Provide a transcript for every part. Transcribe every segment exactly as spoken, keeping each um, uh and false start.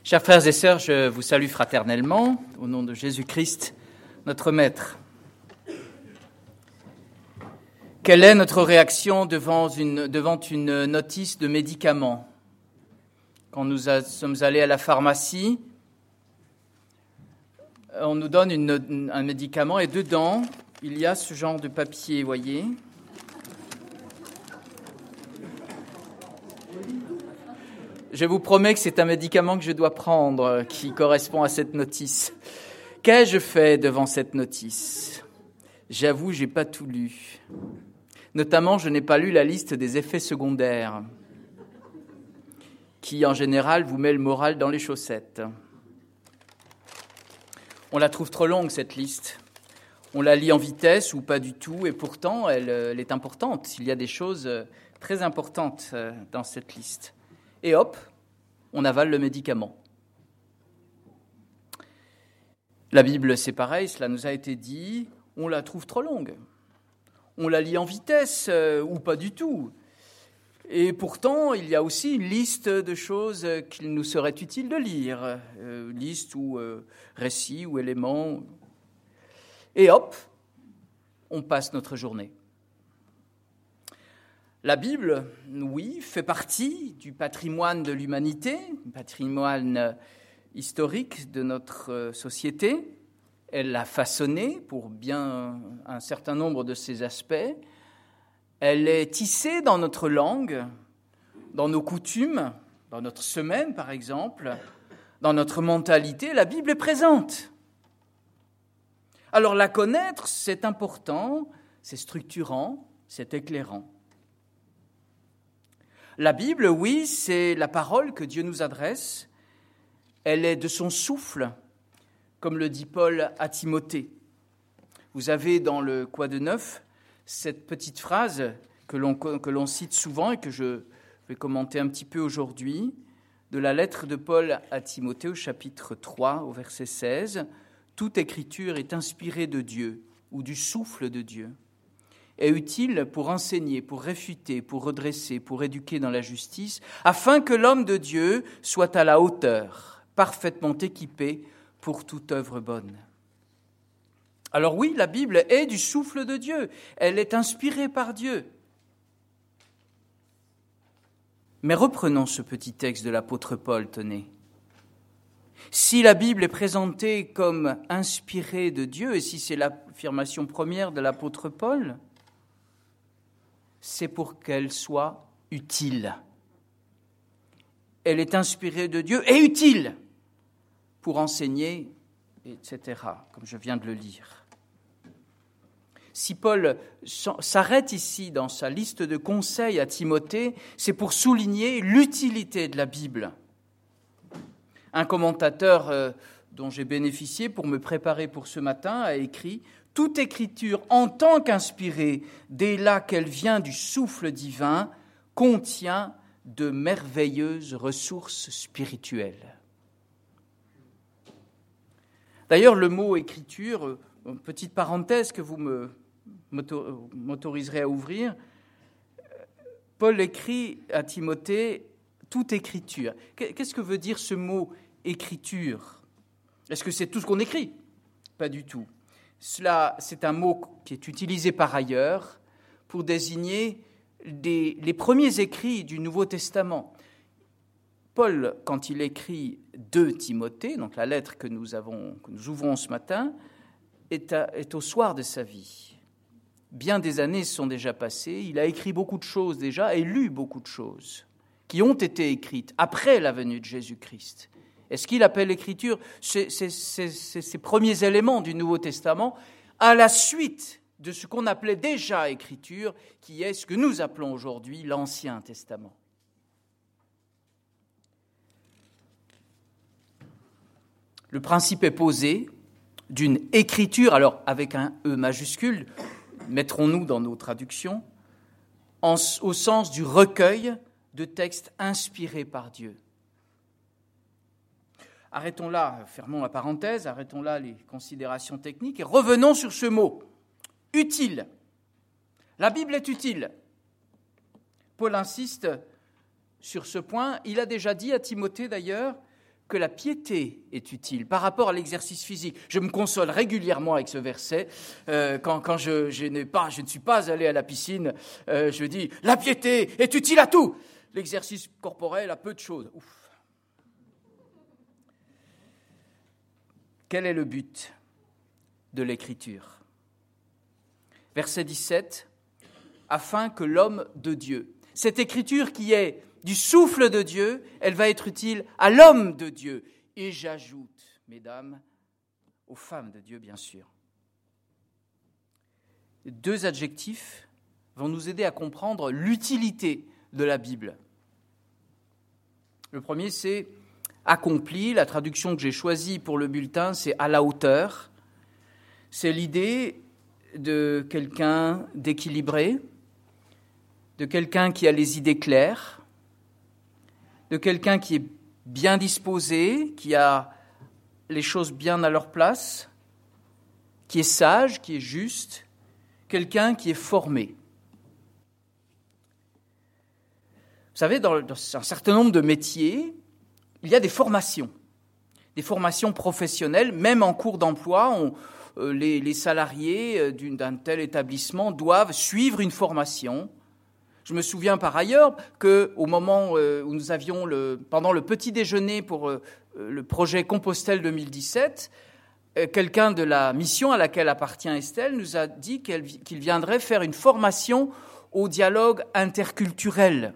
Chers frères et sœurs, je vous salue fraternellement au nom de Jésus-Christ, notre Maître. Quelle est notre réaction devant une, devant une notice de médicament ? Quand nous a, sommes allés à la pharmacie, on nous donne une, un médicament et dedans, il y a ce genre de papier, voyez. Je vous promets que c'est un médicament que je dois prendre qui correspond à cette notice. Qu'ai-je fait devant cette notice ? J'avoue, j'ai pas tout lu. Notamment, je n'ai pas lu la liste des effets secondaires qui, en général, vous met le moral dans les chaussettes. On la trouve trop longue, cette liste. On la lit en vitesse ou pas du tout, et pourtant, elle, elle est importante. Il y a des choses très importantes dans cette liste. Et hop, on avale le médicament. La Bible, c'est pareil, cela nous a été dit, on la trouve trop longue. On la lit en vitesse euh, ou pas du tout. Et pourtant, il y a aussi une liste de choses qu'il nous serait utile de lire. Euh, liste ou euh, récits ou éléments. Et hop, on passe notre journée. La Bible, oui, fait partie du patrimoine de l'humanité, du patrimoine historique de notre société. Elle l'a façonné pour bien un certain nombre de ses aspects. Elle est tissée dans notre langue, dans nos coutumes, dans notre semaine, par exemple, dans notre mentalité. La Bible est présente. Alors la connaître, c'est important, c'est structurant, c'est éclairant. La Bible, oui, c'est la parole que Dieu nous adresse. Elle est de son souffle, comme le dit Paul à Timothée. Vous avez dans le Quoi de neuf cette petite phrase que l'on, que l'on cite souvent et que je vais commenter un petit peu aujourd'hui, de la lettre de Paul à Timothée au chapitre trois, au verset seize. « Toute écriture est inspirée de Dieu ou du souffle de Dieu. Est utile pour enseigner, pour réfuter, pour redresser, pour éduquer dans la justice, afin que l'homme de Dieu soit à la hauteur, parfaitement équipé pour toute œuvre bonne. » Alors oui, la Bible est du souffle de Dieu, elle est inspirée par Dieu. Mais reprenons ce petit texte de l'apôtre Paul, tenez. Si la Bible est présentée comme inspirée de Dieu, et si c'est l'affirmation première de l'apôtre Paul, c'est pour qu'elle soit utile. Elle est inspirée de Dieu et utile pour enseigner, et cetera, comme je viens de le lire. Si Paul s'arrête ici dans sa liste de conseils à Timothée, c'est pour souligner l'utilité de la Bible. Un commentateur euh, dont j'ai bénéficié pour me préparer pour ce matin a écrit « Toute écriture, en tant qu'inspirée, dès là qu'elle vient du souffle divin, contient de merveilleuses ressources spirituelles. » D'ailleurs, le mot « écriture », une petite parenthèse que vous me, m'autoriserez à ouvrir, Paul écrit à Timothée « toute écriture ». Qu'est-ce que veut dire ce mot « écriture » ? Est-ce que c'est tout ce qu'on écrit ? Pas du tout. Cela, c'est un mot qui est utilisé par ailleurs pour désigner des, les premiers écrits du Nouveau Testament. Paul, quand il écrit de Timothée, donc la lettre que nous, avons, que nous ouvrons ce matin, est, à, est au soir de sa vie. Bien des années sont déjà passées, il a écrit beaucoup de choses déjà et lu beaucoup de choses qui ont été écrites après la venue de Jésus-Christ. Et ce qu'il appelle l'écriture, c'est, c'est, c'est, c'est ces premiers éléments du Nouveau Testament à la suite de ce qu'on appelait déjà écriture, qui est ce que nous appelons aujourd'hui l'Ancien Testament. Le principe est posé d'une écriture, alors avec un E majuscule, mettrons-nous dans nos traductions, en, au sens du recueil de textes inspirés par Dieu. Arrêtons là, fermons la parenthèse, arrêtons là les considérations techniques et revenons sur ce mot, utile. La Bible est utile. Paul insiste sur ce point. Il a déjà dit à Timothée d'ailleurs que la piété est utile par rapport à l'exercice physique. Je me console régulièrement avec ce verset. Euh, quand quand je, je, n'ai pas, je ne suis pas allé à la piscine, euh, je dis « La piété est utile à tout !» L'exercice corporel à peu de choses. Ouf. Quel est le but de l'Écriture ? Verset dix-sept, « Afin que l'homme de Dieu ». Cette Écriture qui est du souffle de Dieu, elle va être utile à l'homme de Dieu. Et j'ajoute, mesdames, aux femmes de Dieu, bien sûr. Deux adjectifs vont nous aider à comprendre l'utilité de la Bible. Le premier, c'est « accompli ». La traduction que j'ai choisie pour le bulletin, c'est « à la hauteur ». C'est l'idée de quelqu'un d'équilibré, de quelqu'un qui a les idées claires, de quelqu'un qui est bien disposé, qui a les choses bien à leur place, qui est sage, qui est juste, quelqu'un qui est formé. Vous savez, dans, dans un certain nombre de métiers, il y a des formations, des formations professionnelles, même en cours d'emploi, on, euh, les, les salariés d'une, d'un tel établissement doivent suivre une formation. Je me souviens par ailleurs qu'au moment où nous avions, le, pendant le petit déjeuner pour le projet Compostelle deux mille dix-sept, quelqu'un de la mission à laquelle appartient Estelle nous a dit qu'elle, qu'il viendrait faire une formation au dialogue interculturel.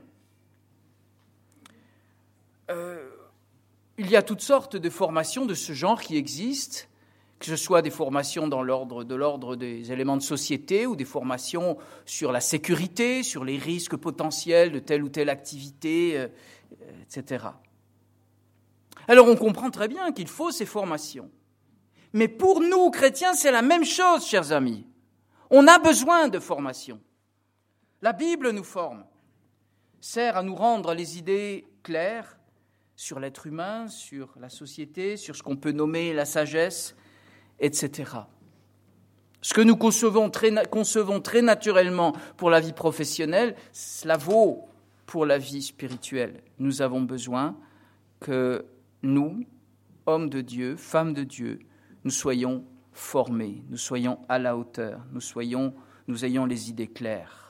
Euh, il y a toutes sortes de formations de ce genre qui existent, que ce soit des formations dans l'ordre, de l'ordre des éléments de société ou des formations sur la sécurité, sur les risques potentiels de telle ou telle activité, euh, et cetera. Alors on comprend très bien qu'il faut ces formations. Mais pour nous, chrétiens, c'est la même chose, chers amis. On a besoin de formation. La Bible nous forme, sert à nous rendre les idées claires sur l'être humain, sur la société, sur ce qu'on peut nommer la sagesse, et cetera. Ce que nous concevons très, concevons très naturellement pour la vie professionnelle, cela vaut pour la vie spirituelle. Nous avons besoin que nous, hommes de Dieu, femmes de Dieu, nous soyons formés, nous soyons à la hauteur, nous, soyons, nous ayons les idées claires.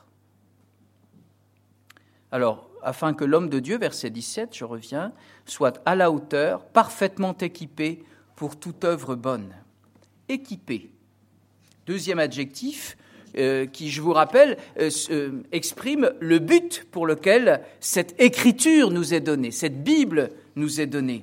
Alors, afin que l'homme de Dieu, verset dix-sept, je reviens, soit à la hauteur, parfaitement équipé pour toute œuvre bonne. Équipé. Deuxième adjectif, euh, qui, je vous rappelle, euh, euh, exprime le but pour lequel cette écriture nous est donnée, cette Bible nous est donnée.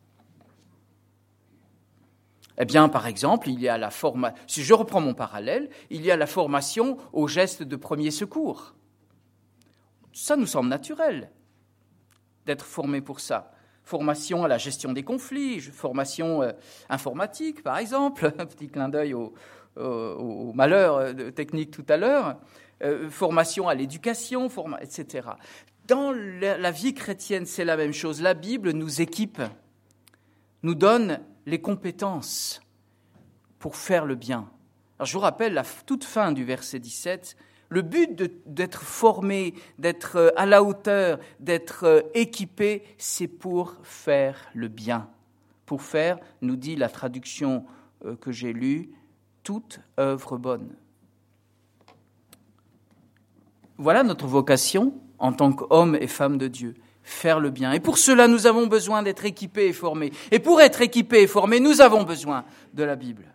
Eh bien, par exemple, il y a la forma... si je reprends mon parallèle, il y a la formation aux gestes de premier secours. Ça nous semble naturel d'être formé pour ça. Formation à la gestion des conflits, formation euh, informatique, par exemple, un petit clin d'œil au, au, au malheur de technique tout à l'heure, euh, formation à l'éducation, forma... et cetera. Dans la, la vie chrétienne, c'est la même chose. La Bible nous équipe, nous donne les compétences pour faire le bien. Alors, je vous rappelle la toute fin du verset dix-sept. Le but de, d'être formé, d'être à la hauteur, d'être équipé, c'est pour faire le bien. Pour faire, nous dit la traduction que j'ai lue, toute œuvre bonne. Voilà notre vocation en tant qu'hommes et femmes de Dieu, faire le bien. Et pour cela, nous avons besoin d'être équipés et formés. Et pour être équipés et formés, nous avons besoin de la Bible.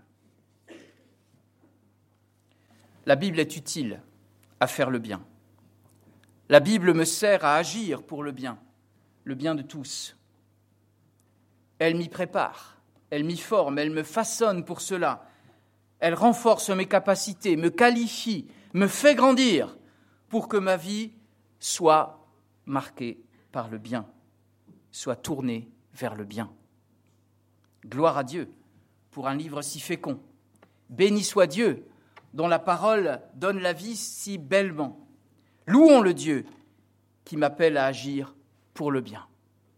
La Bible est utile à faire le bien. La Bible me sert à agir pour le bien, le bien de tous. Elle m'y prépare, elle m'y forme, elle me façonne pour cela. Elle renforce mes capacités, me qualifie, me fait grandir pour que ma vie soit marquée par le bien, soit tournée vers le bien. Gloire à Dieu pour un livre si fécond. Béni soit Dieu dont la parole donne la vie si bellement. Louons le Dieu qui m'appelle à agir pour le bien,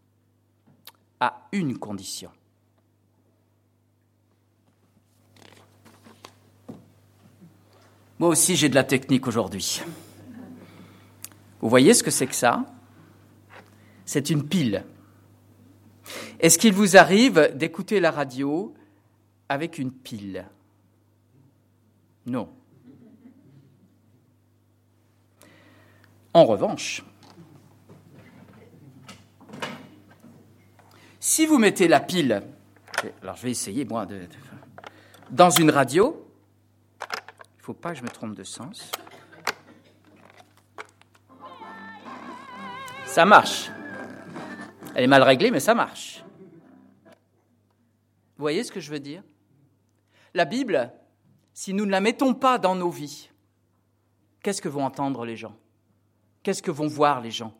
à une condition. Moi aussi, j'ai de la technique aujourd'hui. Vous voyez ce que c'est que ça ? C'est une pile. Est-ce qu'il vous arrive d'écouter la radio avec une pile ? Non. En revanche, si vous mettez la pile, alors je vais essayer moi de, de dans une radio, il ne faut pas que je me trompe de sens. Ça marche. Elle est mal réglée, mais ça marche. Vous voyez ce que je veux dire ? La Bible, si nous ne la mettons pas dans nos vies, qu'est-ce que vont entendre les gens ? Qu'est-ce que vont voir les gens ?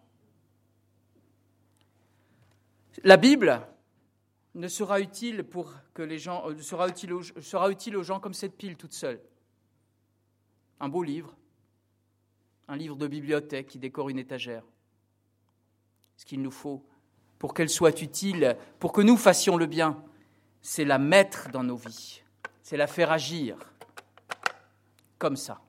La Bible ne sera utile pour que les gens euh, sera utile aux, sera utile aux gens comme cette pile toute seule. Un beau livre, un livre de bibliothèque qui décore une étagère. Ce qu'il nous faut pour qu'elle soit utile, pour que nous fassions le bien, c'est la mettre dans nos vies, c'est la faire agir comme ça.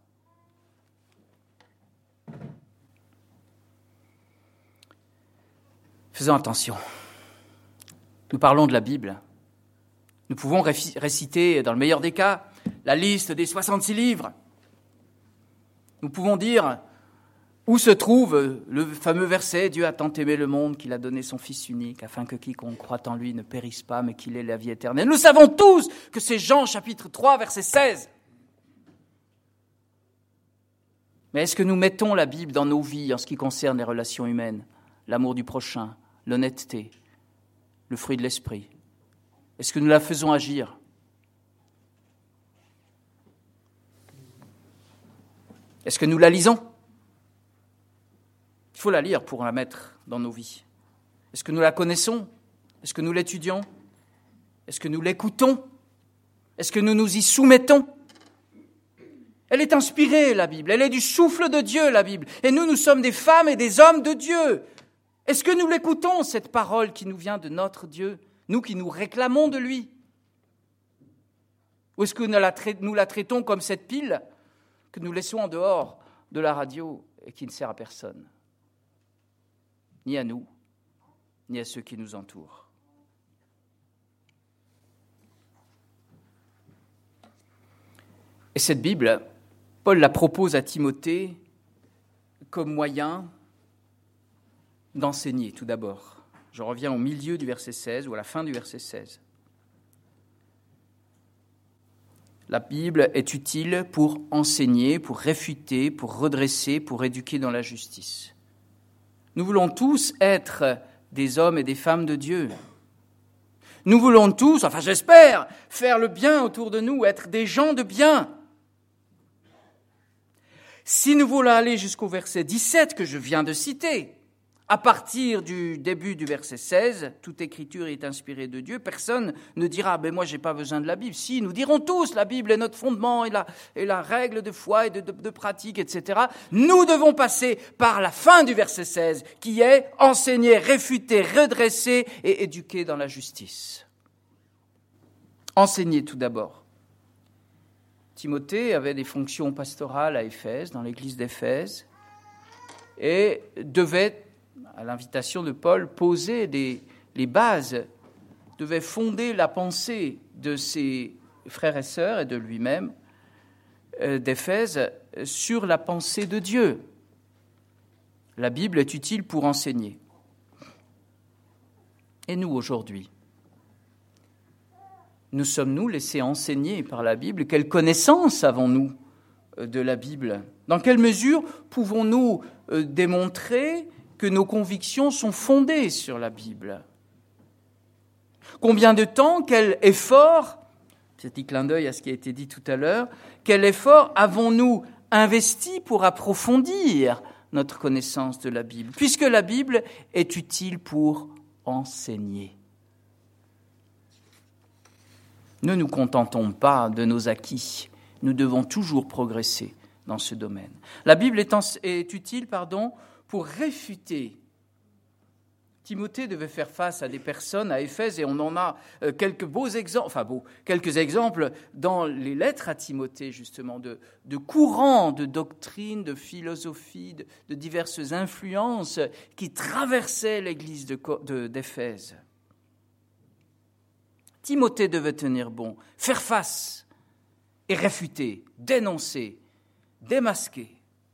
Faisons attention. Nous parlons de la Bible. Nous pouvons réciter, dans le meilleur des cas, la liste des soixante-six livres. Nous pouvons dire où se trouve le fameux verset « Dieu a tant aimé le monde qu'il a donné son Fils unique, afin que quiconque croit en lui ne périsse pas, mais qu'il ait la vie éternelle. » Nous savons tous que c'est Jean chapitre trois, verset seize. Mais est-ce que nous mettons la Bible dans nos vies en ce qui concerne les relations humaines, l'amour du prochain, l'honnêteté, le fruit de l'esprit ? Est-ce que nous la faisons agir ? Est-ce que nous la lisons ? Il faut la lire pour la mettre dans nos vies. Est-ce que nous la connaissons ? Est-ce que nous l'étudions ? Est-ce que nous l'écoutons ? Est-ce que nous nous y soumettons ? Elle est inspirée, la Bible. Elle est du souffle de Dieu, la Bible. Et nous, nous sommes des femmes et des hommes de Dieu. Est-ce que nous l'écoutons, cette parole qui nous vient de notre Dieu, nous qui nous réclamons de lui ? Ou est-ce que nous la, trai- nous la traitons comme cette pile que nous laissons en dehors de la radio et qui ne sert à personne ? Ni à nous, ni à ceux qui nous entourent. Et cette Bible, Paul la propose à Timothée comme moyen d'enseigner, tout d'abord. Je reviens au milieu du verset seize, ou à la fin du verset seize. La Bible est utile pour enseigner, pour réfuter, pour redresser, pour éduquer dans la justice. Nous voulons tous être des hommes et des femmes de Dieu. Nous voulons tous, enfin j'espère, faire le bien autour de nous, être des gens de bien. Si nous voulons aller jusqu'au verset dix-sept que je viens de citer, à partir du début du verset seize, toute écriture est inspirée de Dieu, personne ne dira ben « moi, je n'ai pas besoin de la Bible ». Si, nous dirons tous, la Bible est notre fondement et la, et la règle de foi et de, de, de pratique, et cetera. Nous devons passer par la fin du verset seize, qui est enseigner, réfuter, redresser et éduquer dans la justice. Enseigner tout d'abord. Timothée avait des fonctions pastorales à Éphèse, dans l'église d'Éphèse, et devait, à l'invitation de Paul, poser des, les bases, devait fonder la pensée de ses frères et sœurs et de lui-même euh, d'Éphèse sur la pensée de Dieu. La Bible est utile pour enseigner. Et nous, aujourd'hui, nous sommes-nous laissés enseigner par la Bible ? Quelle connaissance avons-nous de la Bible ? Dans quelle mesure pouvons-nous euh, démontrer que nos convictions sont fondées sur la Bible ? Combien de temps, quel effort, petit clin d'œil à ce qui a été dit tout à l'heure, quel effort avons-nous investi pour approfondir notre connaissance de la Bible ? Puisque la Bible est utile pour enseigner. Ne nous contentons pas de nos acquis, nous devons toujours progresser dans ce domaine. La Bible est, en, est utile pardon, pour réfuter. Timothée devait faire face à des personnes à Éphèse, et on en a quelques beaux exemples, enfin beaux, quelques exemples dans les lettres à Timothée, justement, de, de courants de doctrine, de philosophie, de, de diverses influences qui traversaient l'église de, de, d'Éphèse. Timothée devait tenir bon, faire face et réfuter, dénoncer, démasquer.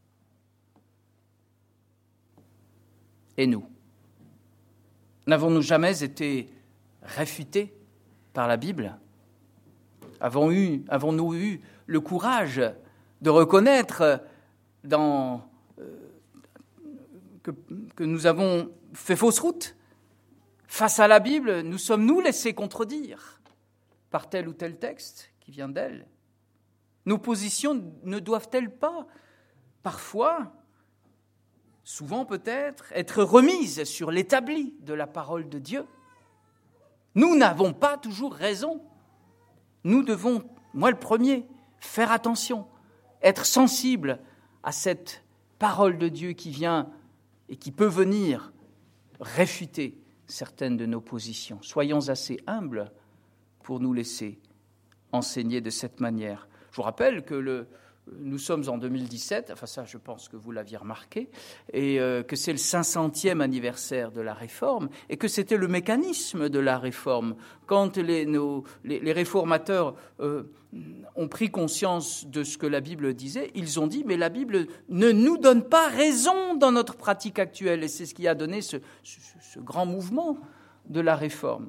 Et nous, n'avons-nous jamais été réfutés par la Bible ? Avons eu, avons-nous eu le courage de reconnaître dans, euh, que, que nous avons fait fausse route ? Face à la Bible, nous sommes-nous laissés contredire par tel ou tel texte qui vient d'elle ? Nos positions ne doivent-elles pas, parfois, souvent peut-être, être remises sur l'établi de la parole de Dieu ? Nous n'avons pas toujours raison. Nous devons, moi le premier, faire attention, être sensible à cette parole de Dieu qui vient et qui peut venir réfuter certaines de nos positions. Soyons assez humbles pour nous laisser enseigner de cette manière. Je vous rappelle que le, nous sommes en deux mille dix-sept, enfin ça je pense que vous l'aviez remarqué, et euh, que c'est le cinq centième anniversaire de la Réforme, et que c'était le mécanisme de la Réforme. Quand les, nos, les, les réformateurs euh, ont pris conscience de ce que la Bible disait, ils ont dit « mais la Bible ne nous donne pas raison dans notre pratique actuelle », et c'est ce qui a donné ce, ce, ce grand mouvement de la Réforme,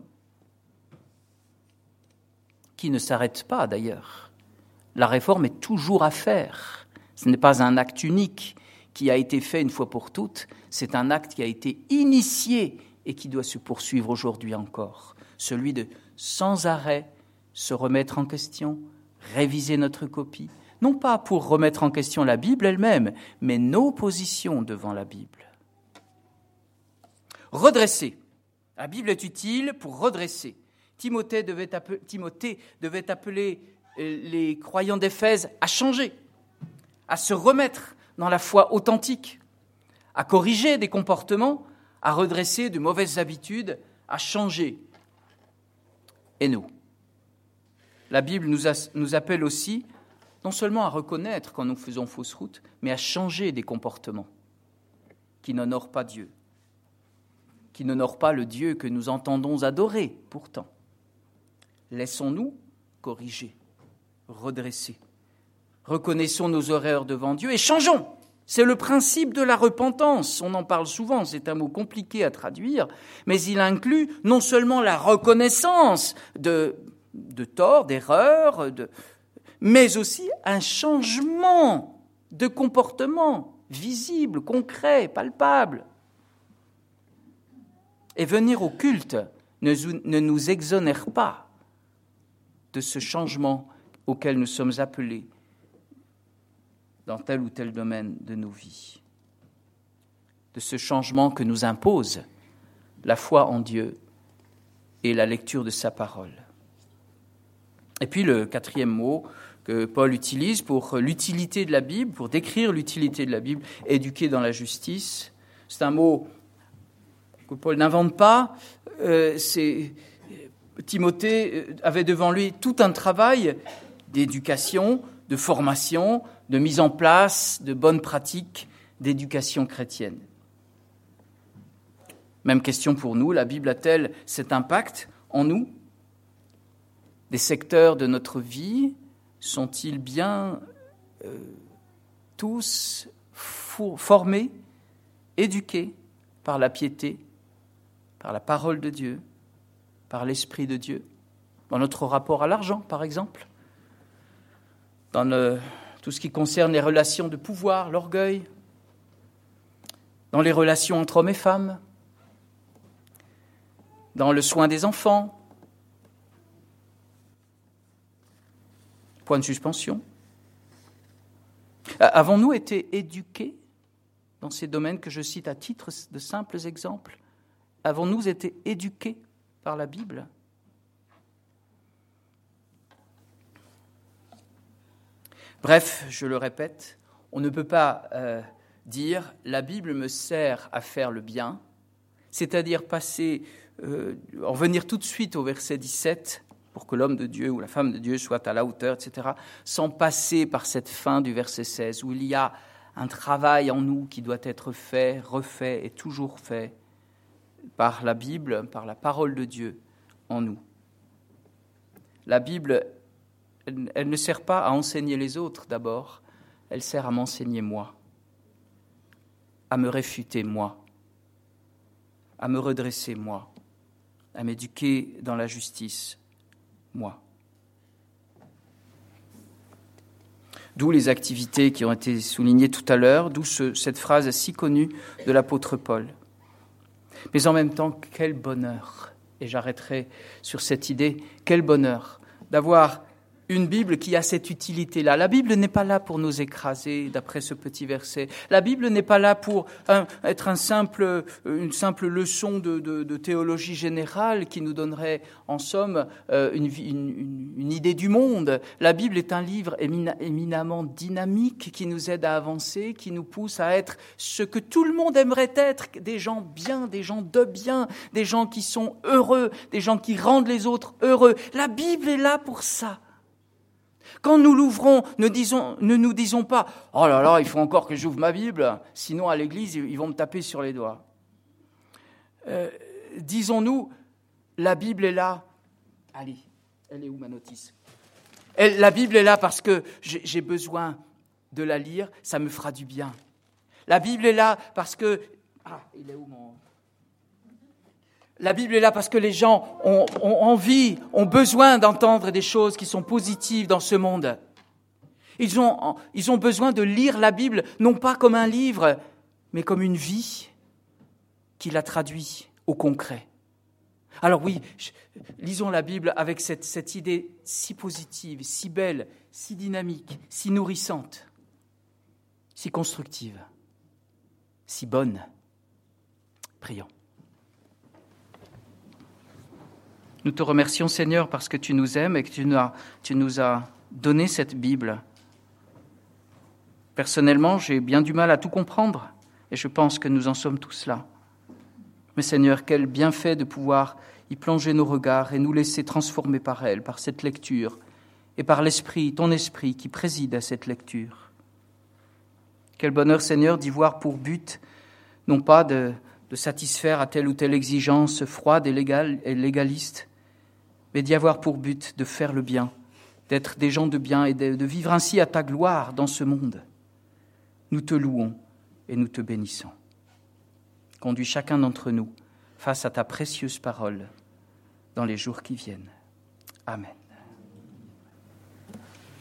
qui ne s'arrête pas d'ailleurs. La réforme est toujours à faire. Ce n'est pas un acte unique qui a été fait une fois pour toutes, c'est un acte qui a été initié et qui doit se poursuivre aujourd'hui encore. Celui de, sans arrêt, se remettre en question, réviser notre copie, non pas pour remettre en question la Bible elle-même, mais nos positions devant la Bible. Redresser. La Bible est utile pour redresser. Timothée devait appeler, Timothée devait appeler les croyants d'Éphèse à changer, à se remettre dans la foi authentique, à corriger des comportements, à redresser de mauvaises habitudes, à changer. Et nous, la Bible nous, a, nous appelle aussi non seulement à reconnaître quand nous faisons fausse route, mais à changer des comportements qui n'honorent pas Dieu, qui n'honorent pas le Dieu que nous entendons adorer pourtant. Laissons-nous corriger, redresser. Reconnaissons nos erreurs devant Dieu et changeons. C'est le principe de la repentance. On en parle souvent, c'est un mot compliqué à traduire, mais il inclut non seulement la reconnaissance de, de torts, d'erreurs, de, mais aussi un changement de comportement visible, concret, palpable. Et venir au culte ne, ne nous exonère pas de ce changement auquel nous sommes appelés dans tel ou tel domaine de nos vies, de ce changement que nous impose la foi en Dieu et la lecture de sa parole. Et puis le quatrième mot que Paul utilise pour l'utilité de la Bible, pour décrire l'utilité de la Bible, éduquer dans la justice, c'est un mot que Paul n'invente pas, euh, c'est... Timothée avait devant lui tout un travail d'éducation, de formation, de mise en place de bonnes pratiques d'éducation chrétienne. Même question pour nous, la Bible a-t-elle cet impact en nous ? Des secteurs de notre vie sont-ils bien euh, tous formés, éduqués par la piété, par la parole de Dieu, par l'Esprit de Dieu, dans notre rapport à l'argent, par exemple, dans le, tout ce qui concerne les relations de pouvoir, l'orgueil, dans les relations entre hommes et femmes, dans le soin des enfants. Point de suspension. Avons-nous été éduqués dans ces domaines que je cite à titre de simples exemples ? Avons-nous été éduqués par la Bible ? Bref, je le répète, on ne peut pas euh, dire « la Bible me sert à faire le bien », c'est-à-dire passer, euh, en venir tout de suite au verset dix-sept, pour que l'homme de Dieu ou la femme de Dieu soit à la hauteur, et cetera, sans passer par cette fin du verset seize, où il y a un travail en nous qui doit être fait, refait et toujours fait par la Bible, par la parole de Dieu en nous. La Bible, elle ne sert pas à enseigner les autres d'abord, elle sert à m'enseigner moi, à me réfuter moi, à me redresser moi, à m'éduquer dans la justice moi. D'où les activités qui ont été soulignées tout à l'heure, d'où ce, cette phrase si connue de l'apôtre Paul. Mais en même temps, quel bonheur, et j'arrêterai sur cette idée, quel bonheur d'avoir une Bible qui a cette utilité-là. La Bible n'est pas là pour nous écraser, d'après ce petit verset. La Bible n'est pas là pour un, être un simple, une simple leçon de, de, de théologie générale qui nous donnerait, en somme, euh, une, une, une idée du monde. La Bible est un livre émin, éminemment dynamique qui nous aide à avancer, qui nous pousse à être ce que tout le monde aimerait être, des gens bien, des gens de bien, des gens qui sont heureux, des gens qui rendent les autres heureux. La Bible est là pour ça. Quand nous l'ouvrons, ne, disons, ne nous disons pas « Oh là là, il faut encore que j'ouvre ma Bible, sinon à l'église, ils vont me taper sur les doigts. Euh, » Disons-nous, la Bible est là. Allez, elle est où ma notice ? elle, La Bible est là parce que j'ai, j'ai besoin de la lire, ça me fera du bien. La Bible est là parce que... Ah, il est où mon... La Bible est là parce que les gens ont, ont envie, ont besoin d'entendre des choses qui sont positives dans ce monde. Ils ont, ils ont besoin de lire la Bible, non pas comme un livre, mais comme une vie qui la traduit au concret. Alors oui, je, lisons la Bible avec cette, cette idée si positive, si belle, si dynamique, si nourrissante, si constructive, si bonne. Prions. Nous te remercions, Seigneur, parce que tu nous aimes et que tu nous as, tu nous as donné cette Bible. Personnellement, j'ai bien du mal à tout comprendre et je pense que nous en sommes tous là. Mais Seigneur, quel bienfait de pouvoir y plonger nos regards et nous laisser transformer par elle, par cette lecture et par l'Esprit, ton Esprit qui préside à cette lecture. Quel bonheur, Seigneur, d'y voir pour but, non pas de, de satisfaire à telle ou telle exigence froide et, légale, et légaliste, mais d'y avoir pour but de faire le bien, d'être des gens de bien et de, de vivre ainsi à ta gloire dans ce monde. Nous te louons et nous te bénissons. Conduis chacun d'entre nous face à ta précieuse parole dans les jours qui viennent. Amen.